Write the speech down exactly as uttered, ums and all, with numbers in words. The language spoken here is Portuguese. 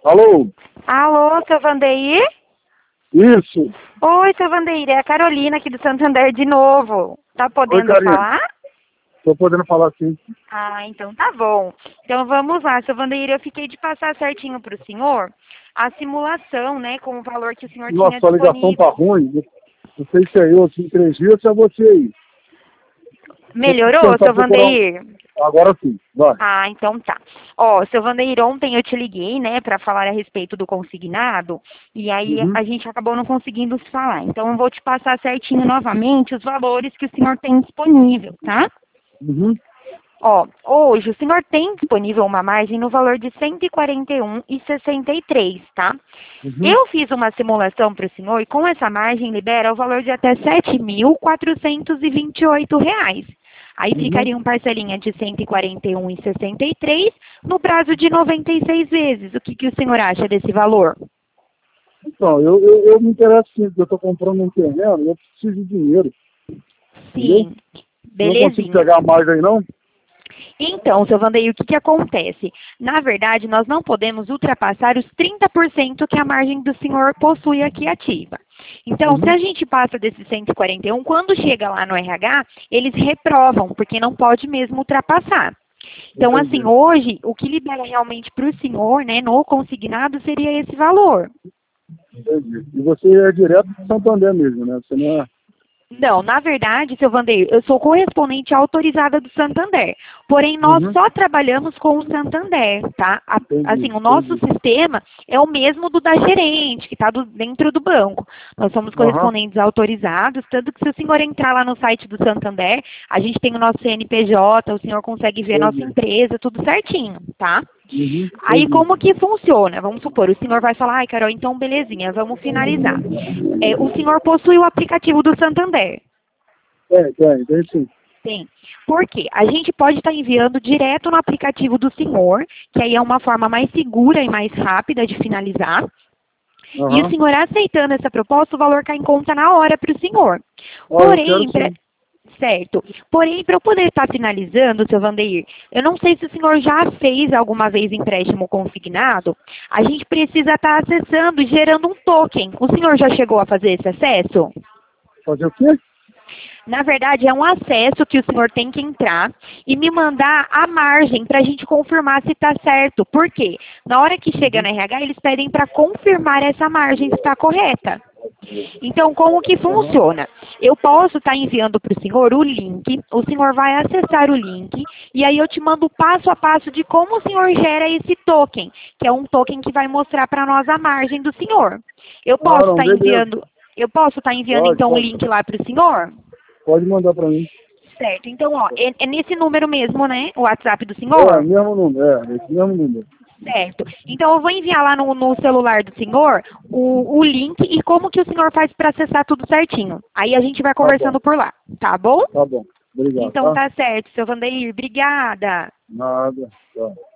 Alô? Alô, seu Vandeir? Isso. Oi, seu Vandeir, é a Carolina aqui do Santander de novo. Tá podendo Oi, Karine. falar? Tô podendo falar sim. Ah, então tá bom. Então vamos lá, seu Vandeir, eu fiquei de passar certinho pro senhor a simulação, né, com o valor que o senhor tinha Nossa, a ligação tá disponível. ruim. Não sei se é eu aqui em três dias ou se é você aí. Melhorou, Tentar seu procurar um- Vandeir? Agora sim, vai. Ah, então tá. Ó, seu Vandeir, ontem eu te liguei, né, para falar a respeito do consignado, e aí Uhum. a gente acabou não conseguindo se falar. Então eu vou te passar certinho novamente os valores que o senhor tem disponível, tá? Uhum. Ó, hoje o senhor tem disponível uma margem no valor de cento e quarenta e um e sessenta e três, tá? Uhum. Eu fiz uma simulação para o senhor e com essa margem libera o valor de até sete mil quatrocentos e vinte e oito reais. Aí Uhum. ficaria um parcelinha de cento e quarenta e um e sessenta e três no prazo de noventa e seis vezes. O que, que o senhor acha desse valor? Então, eu, eu, eu me interesso sim, porque eu tô comprando um terreno e eu preciso de dinheiro. Entendeu? Sim, Eu não consigo belezinha. pegar mais aí, não? Então, seu Vandeir, o que, que acontece? Na verdade, nós não podemos ultrapassar os trinta por cento que a margem do senhor possui aqui ativa. Então, Uhum. se a gente passa desses cento e quarenta e um, quando chega lá no R H, eles reprovam, porque não pode mesmo ultrapassar. Então, Entendi. assim, hoje, o que libera realmente para o senhor, né, no consignado, seria esse valor. Entendi. E você é direto de Santander mesmo, né? Você não é... Não, na verdade, seu Vandeir, eu sou correspondente autorizada do Santander. Porém, nós Uhum. só trabalhamos com o Santander, tá? A- Entendi, assim, o nosso entendi. sistema é o mesmo do da gerente, que está dentro do banco. Nós somos Aham. correspondentes autorizados, tanto que se o senhor entrar lá no site do Santander, a gente tem o nosso C N P J, o senhor consegue ver a nossa Entendi. empresa, tudo certinho, tá? Uhum. Aí Entendi. como que funciona? Vamos supor, o senhor vai falar, ai Carol, então belezinha, vamos finalizar. É, o senhor possui o aplicativo do Santander. Tem, tem, tem sim. Tem. Por quê? A gente pode estar enviando direto no aplicativo do senhor, que aí é uma forma mais segura e mais rápida de finalizar. E o Aham. senhor aceitando essa proposta, o valor cai em conta na hora para o senhor. Ó, eu quero Porém, pra... sim. certo. Porém, para eu poder estar finalizando, seu Vandeir, eu não sei se o senhor já fez alguma vez empréstimo consignado, a gente precisa estar acessando e gerando um token. O senhor já chegou a fazer esse acesso? Fazer o quê? Na verdade, é um acesso que o senhor tem que entrar e me mandar a margem para a gente confirmar se está certo. Por quê? Na hora que chega no R H, eles pedem para confirmar essa margem se está correta. Então, como que Aham. funciona? Eu posso estar enviando para o senhor o link, o senhor vai acessar o link, e aí eu te mando passo a passo de como o senhor gera esse token, que é um token que vai mostrar para nós a margem do senhor. Eu Ah, posso não, estar beleza. enviando, eu posso estar enviando Pode, então o pode. link lá para o senhor? Pode mandar pra mim. Certo. Então, ó, é, é nesse número mesmo, né? O WhatsApp do É, senhor? mesmo número, é, esse mesmo número. Certo. Então, eu vou enviar lá no, no celular do senhor o, o link e como que o senhor faz para acessar tudo certinho. Aí a gente vai Tá bom, conversando por lá, tá bom? tá bom. Obrigado, Então tá? tá certo, seu Vandeir. Obrigada. Nada. Tchau.